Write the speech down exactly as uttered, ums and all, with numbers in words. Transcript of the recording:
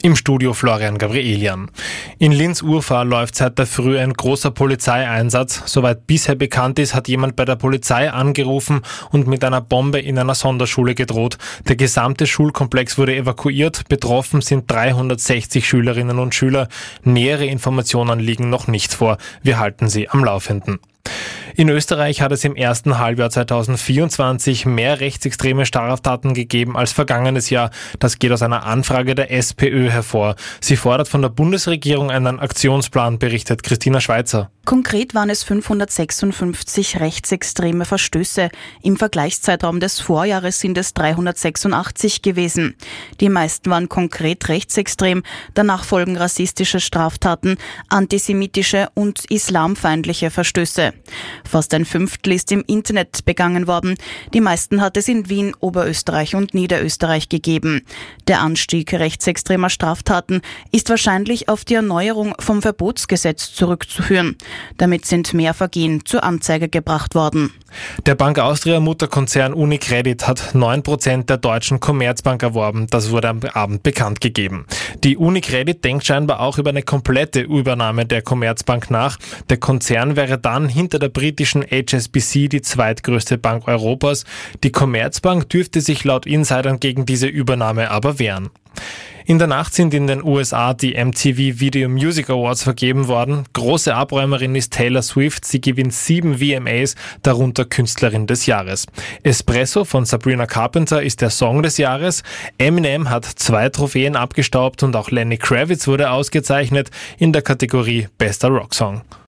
Im Studio Florian Gabrielian. In Linz-Urfahr läuft seit der Früh ein großer Polizeieinsatz. Soweit bisher bekannt ist, hat jemand bei der Polizei angerufen und mit einer Bombe in einer Sonderschule gedroht. Der gesamte Schulkomplex wurde evakuiert. Betroffen sind dreihundertsechzig Schülerinnen und Schüler. Nähere Informationen liegen noch nicht vor. Wir halten Sie am Laufenden. In Österreich hat es im ersten Halbjahr zweitausendvierundzwanzig mehr rechtsextreme Straftaten gegeben als vergangenes Jahr. Das geht aus einer Anfrage der SPÖ hervor. Sie fordert von der Bundesregierung einen Aktionsplan, berichtet Christina Schweizer. Konkret waren es fünfhundertsechsundfünfzig rechtsextreme Verstöße. Im Vergleichszeitraum des Vorjahres sind es dreihundertsechsundachtzig gewesen. Die meisten waren konkret rechtsextrem. Danach folgen rassistische Straftaten, antisemitische und islamfeindliche Verstöße. Fast ein Fünftel ist im Internet begangen worden. Die meisten hat es in Wien, Oberösterreich und Niederösterreich gegeben. Der Anstieg rechtsextremer Straftaten ist wahrscheinlich auf die Erneuerung vom Verbotsgesetz zurückzuführen. Damit sind mehr Vergehen zur Anzeige gebracht worden. Der Bank Austria Mutterkonzern UniCredit hat neun Prozent der Deutschen Commerzbank erworben. Das wurde am Abend bekannt gegeben. Die UniCredit denkt scheinbar auch über eine komplette Übernahme der Commerzbank nach. Der Konzern wäre dann hinter der britischen H S B C die zweitgrößte Bank Europas. Die Commerzbank dürfte sich laut Insidern gegen diese Übernahme aber wehren. In der Nacht sind in den U S A die M T V Video Music Awards vergeben worden. Große Abräumerin ist Taylor Swift. Sie gewinnt sieben V M As, darunter Künstlerin des Jahres. Espresso von Sabrina Carpenter ist der Song des Jahres. Eminem hat zwei Trophäen abgestaubt und auch Lenny Kravitz wurde ausgezeichnet in der Kategorie Bester Rocksong.